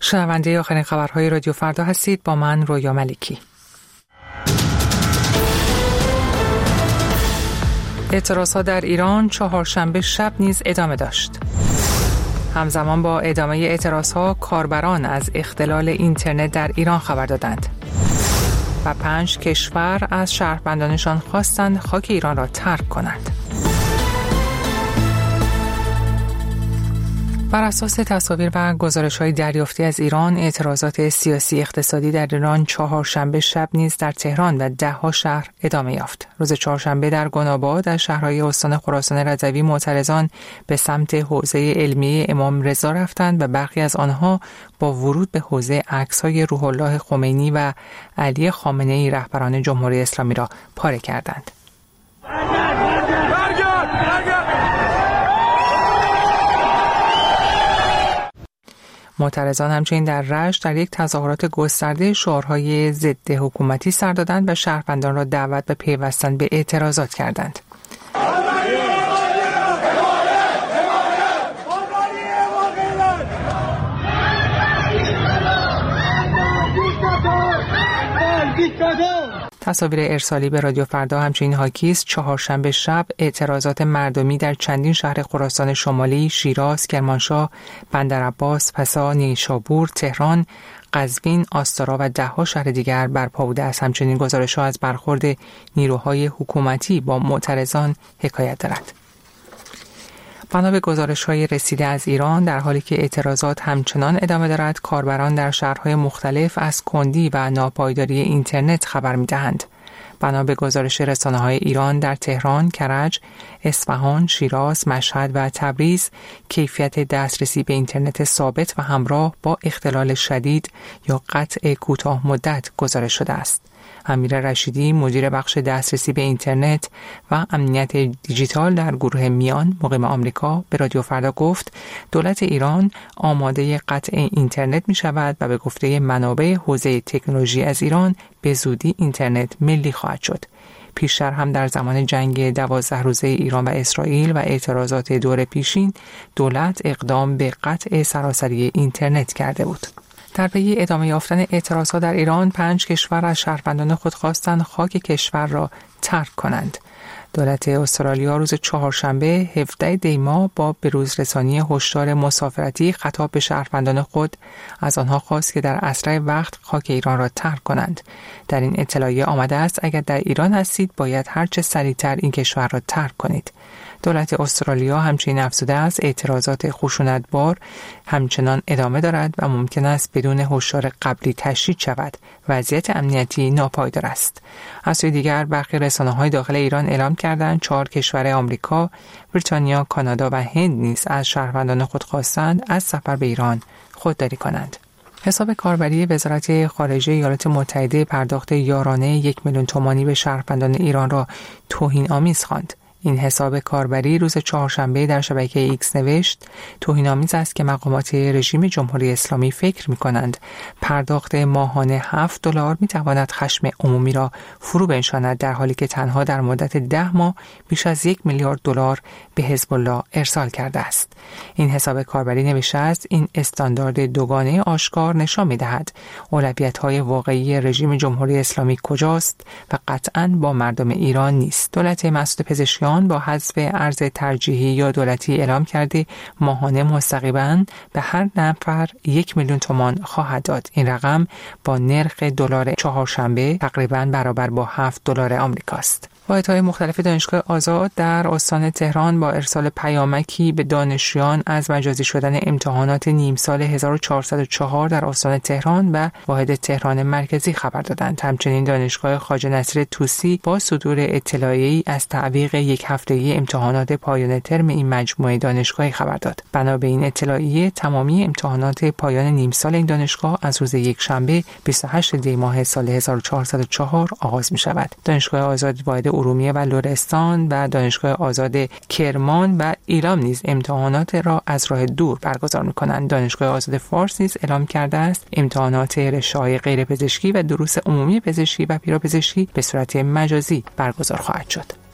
شنونده آخرین خبرهای رادیو فردا هستید با من رویا ملکی. اعتراضها در ایران چهارشنبه شب نیز ادامه داشت. همزمان با ادامه اعتراضها کاربران از اختلال اینترنت در ایران خبر دادند و 5 کشور از شهروندانشان خواستند خاک ایران را ترک کنند. بر اساس تصاویر و گزارش‌های دریافتی از ایران، اعتراضات سیاسی اقتصادی در ایران چهارشنبه شب نیز در تهران و 10 شهر ادامه یافت. روز چهارشنبه در گناباد از شهرهای استان خراسان رضوی معترضان به سمت حوزه علمی امام رضا رفتند و برخی از آنها با ورود به حوزه عکس‌های روح الله خمینی و علی خامنه‌ای رهبران جمهوری اسلامی را پاره کردند. معترضان همچنین در رشت در یک تظاهرات گسترده شعارهای ضد حکومتی سر دادند و شهروندان را دعوت به پیوستن به اعتراضات کردند. تصاویر ارسالی به رادیو فردا همچنین حاکی است چهارشنبه شب اعتراضات مردمی در چندین شهر خراسان شمالی، شیراز، کرمانشاه، بندرعباس، فسا، نیشابور، تهران، قزوین، آستارا و 10 شهر دیگر برپا بوده است. همچنین گزارش‌ها از برخورد نیروهای حکومتی با معترضان حکایت دارد. بنا به گزارش‌های رسیده از ایران، در حالی که اعتراضات همچنان ادامه دارد، کاربران در شهرهای مختلف از کندی و ناپایداری اینترنت خبر می‌دهند. بنا به گزارش رسانه‌های ایران، در تهران، کرج، اصفهان، شیراز، مشهد و تبریز کیفیت دسترسی به اینترنت ثابت و همراه با اختلال شدید یا قطع کوتاه مدت گزارش شده است. امیر رشیدی، مدیر بخش دسترسی به اینترنت و امنیت دیجیتال در گروه میان مقیم آمریکا به رادیو فردا گفت دولت ایران آماده قطع اینترنت می شود و به گفته منابع حوزه تکنولوژی از ایران به زودی اینترنت ملی خواهد شد. پیشتر هم در زمان جنگ 12 روزه ایران و اسرائیل و اعتراضات دور پیشین دولت اقدام به قطع سراسری اینترنت کرده بود. در پی ادامه یافتن اعتراضات در ایران 5 کشور از شهروندان خود خواستند خاک کشور را ترک کنند. دولت استرالیا روز چهارشنبه 17 دی ماه با بروزرسانی هشدار مسافرتی خطاب به شهروندان خود از آنها خواست که در اسرع وقت خاک ایران را ترک کنند. در این اطلاعیه آمده است اگر در ایران هستید باید هرچه سریعتر این کشور را ترک کنید. دولت استرالیا همچنین افزوده است اعتراضات خشونتبار همچنان ادامه دارد و ممکن است بدون هشدار قبلی تشدید شود. وضعیت امنیتی ناپایدار است. از سوی دیگر برخی رسانه‌های داخل ایران اعلام کردند 4 کشور آمریکا، بریتانیا، کانادا و هند نیز از شهروندان خود خواستند از سفر به ایران خودداری کنند. حساب کاربری وزارت خارجه ایالات متحده پرداخت یارانه 1 میلیون تومانی به شهروندان ایران را توهین‌آمیز خواند. این حساب کاربری روز چهارشنبه در شبکه ایکس نوشت توهین‌آمیز است که مقامات رژیم جمهوری اسلامی فکر می‌کنند پرداخت ماهانه $7 می‌تواند خشم عمومی را فرو بنشاند، در حالی که تنها در مدت 10 ماه بیش از $1 میلیارد به حزب الله ارسال کرده است. این حساب کاربری نوشته است این استاندارد دوگانه آشکار نشان می‌دهد اولویت‌های واقعی رژیم جمهوری اسلامی کجاست و قطعاً با مردم ایران نیست. دولت مسعود پزشکیان با حذف ارز ترجیحی یا دولتی اعلام کرده ماهانه مستقیما به هر نفر 1 میلیون تومان خواهد داد. این رقم با نرخ دلار چهارشنبه تقریبا برابر با $7 آمریکاست. واحدهای مختلف دانشگاه آزاد در استان تهران با ارسال پیامکی به دانشجویان از مجازی شدن امتحانات نیم سال 1404 در استان تهران و واحد تهران مرکزی خبر دادند. همچنین دانشگاه خواجه نصیر طوسی با صدور اطلاعیه‌ای از تعویق 1 هفتگی امتحانات پایان ترم این مجموعه دانشگاهی خبر داد. بنا به این اطلاعیه تمامی امتحانات پایان نیم سال این دانشگاه از روز یکشنبه 28 دی ماه سال 1404 آغاز می شود. دانشگاه آزاد واحد ارومیه و لرستان و دانشگاه آزاد کرمان و ایلام نیز امتحانات را از راه دور برگزار می‌کنند. دانشگاه آزاد فارس نیز اعلام کرده است امتحانات رشته‌های غیر پزشکی و دروس عمومی پزشکی و پیراپزشکی به صورت مجازی برگزار خواهد شد.